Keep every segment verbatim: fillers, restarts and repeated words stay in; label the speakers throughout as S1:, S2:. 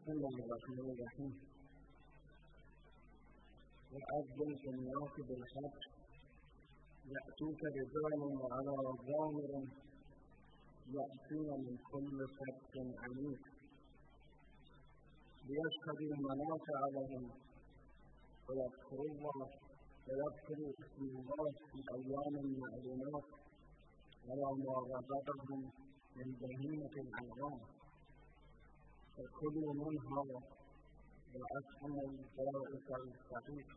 S1: بسم الله الرحمن الرحیم. وأذن في الناس بالحج يأتوك رجال وعلى ضامر يأتون من كل فج عميق ليشهدوا منافع لهم ويذكروا الله ويذكروا اسم الله في أيام معلومات على ما رزقهم من بهيمة الأنعام فكلوا منها وأطعموا البائس الفقير.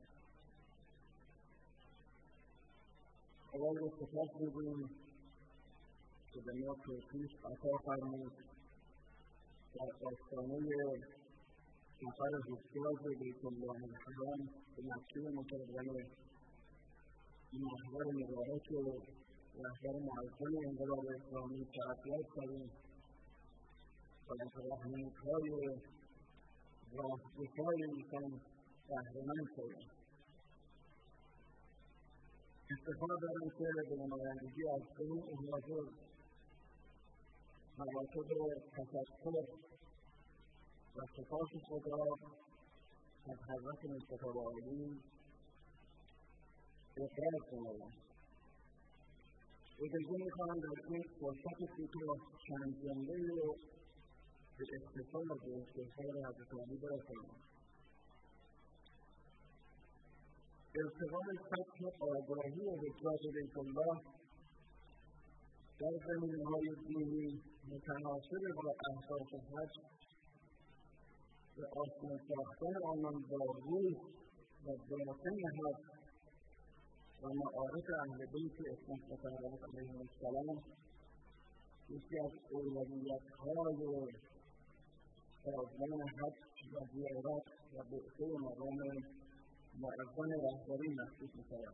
S1: اول صفات می‌گوییم که به ما توفیق عطا فرمود در آستانه سفر حجاج بیت الله الحرام به مکه مکرمه این محور مبارک رهبر معظم انقلاب اسلامی تربیت کنیم و از رحمت‌های راهگشای ایشان بهره‌مند شویم. افتخار دارم که به نمایندگی از جمع حاضر مراتب تشکر و سپاس خدا از حضرت مصطفی عالی افراد کنم. اجازه می‌خواهم در این فرصت کوتاه چند جمله‌ای رو به اختصار به استفاده حضرت عالی برسانم. ارتقای سطح آگاهی حجاج بیت الله در زمینه‌های دینی متناسب با اهداف حج و آشنا ساختن آنان با روح و باطن حج و معارف اهل بیت اثنی علیهم السلام یکی از اولویت‌های سازمان حج و زیارت و بعثه مقام معظم رهبری محسوب می‌شود.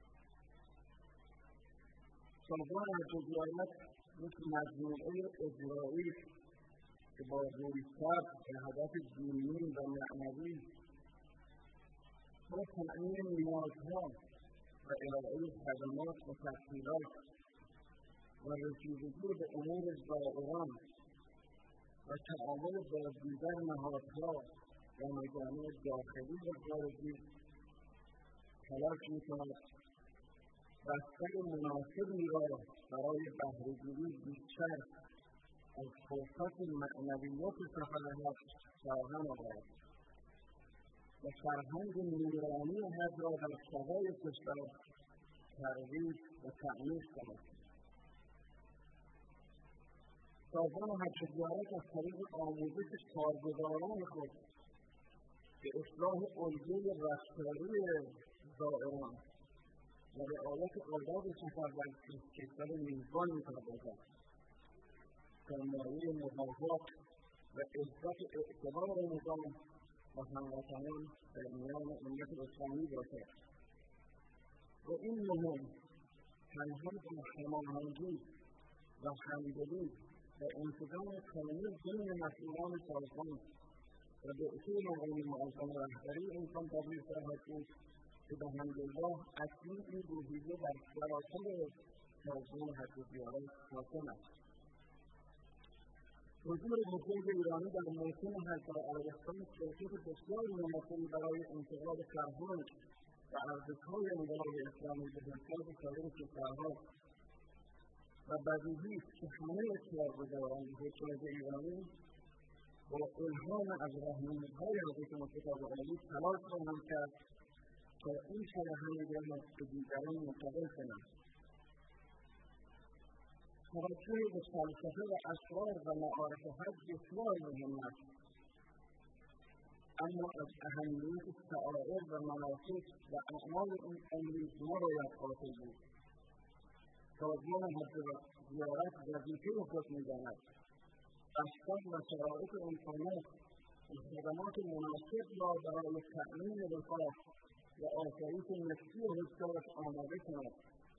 S1: سازمان حج و زیارت یک مجموعه اجرایی که با رویکرد به هدف دینی و معنوی با تأمین نیازها و ارائه خدمات و تسهیلات و رسیدگی به امور زائران و تعامل با دیگر نهادها و مجامع داخلی و خارجی تلاش می‌کند بستر مناسبی را برای بهره‌گیری بیشتر از فرصت معنویات سفر حج فراهم آورد و فرهنگ نورانی حج را در فضای کشور ترویج و تعمیق کند. سازمان حج و زیارت از طریق آموزش کارگزاران خود به اصلاح الگوی رفتاری زائران و رعایت آداب سفر در کشور میزبان می‌پردازد تا مایه محافظت و عزت اعتبار نظام و هموطنان در میان امت اسلامی باشد و این مهم تنها با هماهنگی و همدلی و انسجام کامل بین مسئولان سازمان و بعثه مقام معظم رهبری امکان پذیر خواهد بود که بحمدالله اکنون این روحیه در سراسر سازمان حج و زیارت حاکم است. حضور حجاج ایرانی در موسم حج در عربستان فرصت بسیاری مناسبی برای انتقال فرهنگ و ارزش‌های انقلاب اسلامی به حجاج سایر کشورها و بدیهی است که همه کارگزاران حجاج ایرانی با الهام از راهنمودهای حضرت مصطفی عالی تلاش خواهند کرد تا این فرهنگ را به دیگران منتقل کنند. توجه به فلسفه و اسرار و معارف حج بسیار مهم است، اما از اهمیت شعائر و مناسک و اعمال این امری نباید غافل بود. سازمان حج و زیارت وظیفه خود می‌داند اشکال و شرایط امکانات و خدمات مناسب را برای تأمین رفاه و آسایش نفسی حجاج آماده کند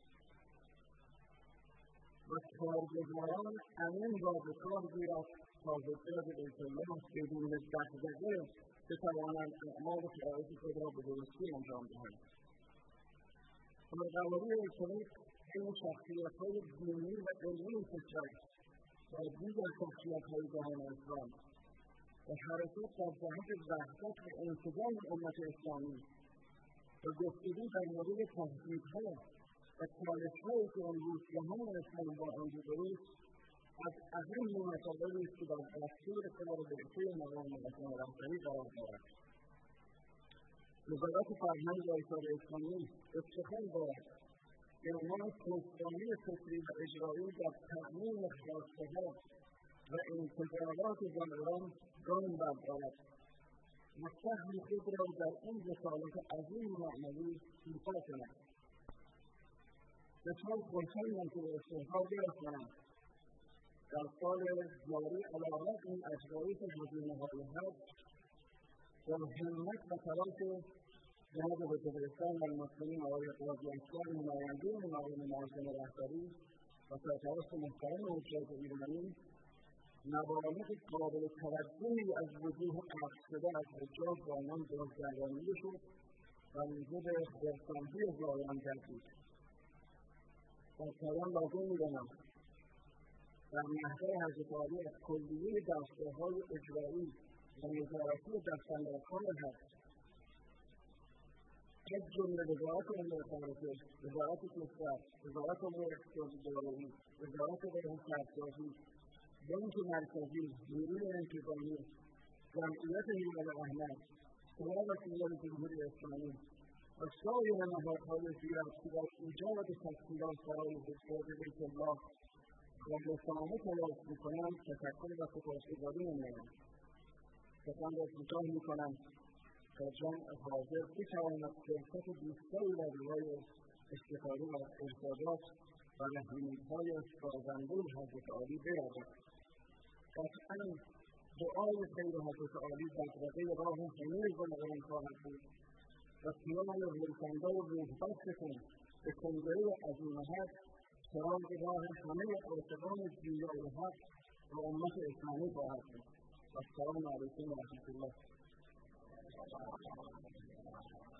S1: و کارگزاران امین را به کار گیرد تا حجاج بیت الله بدون دغدغه بتوانند اعمال شرایط خود را به درستی انجام دهند. برقراری ارتباط بین شخصیت‌های دینی و علمی کشور و دیگر شخصیت‌های جهان اسلام و حرکت در جهت وحدت و انسجام امت اسلامی و گفتگو در مورد تهدیدها و چالش‌هایی که امروز جهان اسلام با آن روبروست از اهم مطالبی است که در دستور کار بعثه مقام معظم رهبری قرار دارد. وزارت فرهنگ و آثار اسلامی افتخار دارد به عنوان پشتوانه فکری و اجرایی در تأمین خواسته‌ها و انتظارات زائران گام بردارد و سهم خود را در این رسالت عظیم و معنوی ایفا کند. بسیار خوشحالم که به افتخار برسانم در سال جاری علی رغم اشرایط هزینه‌های حج با همت و تلاش جناب حجةالاسلام و المسلمین آقای قاضی اکبر نماینده مقام معظم رهبری و سرپرست محترم حجاج ایرانی مبالغ قابل توجهی از وجوه عقد شده از حجاج با آنان بازگردانیده شد و موجب خرسندی زائران گردید. در پایان لازم می‌دانم در محضر حضرت عالی از کلیه دستگاه‌های اجرایی و نظارتی دستاندرکار حج از جمله وزارت امور خارجه، وزارت کشور، وزارت امور اقتصادی دارایی، وزارت بهره سرسازی، بانک مرکزی، نیروی انتظامی، جمعیت هلال احمر، شورای وکیلان جمهوری اسلامی و سایر نهادهای زیرربطی در ایجاد تسهیلات برای حجاج بیت الله خالصانه تلاش می‌کنند تشکر و سپاسگزاری می‌نمایم. سخن را کوتاه می‌کنم تا جمع حاضر بتواند فرصت بیشتری را برای استفاده از ارشادات و رهنمودهای سازنده حضرت عالی بیابد. قطعاً دعای خیر حضرت عالی دغدغه راه همه زائران خواهد بود و پیام نویسنده و روحبخشتان به کنگره عظیم حج سراغ راه همه عاشقان جویای حق و امت اسلامی خواهد بود. السلام علیکم و رحمت الله.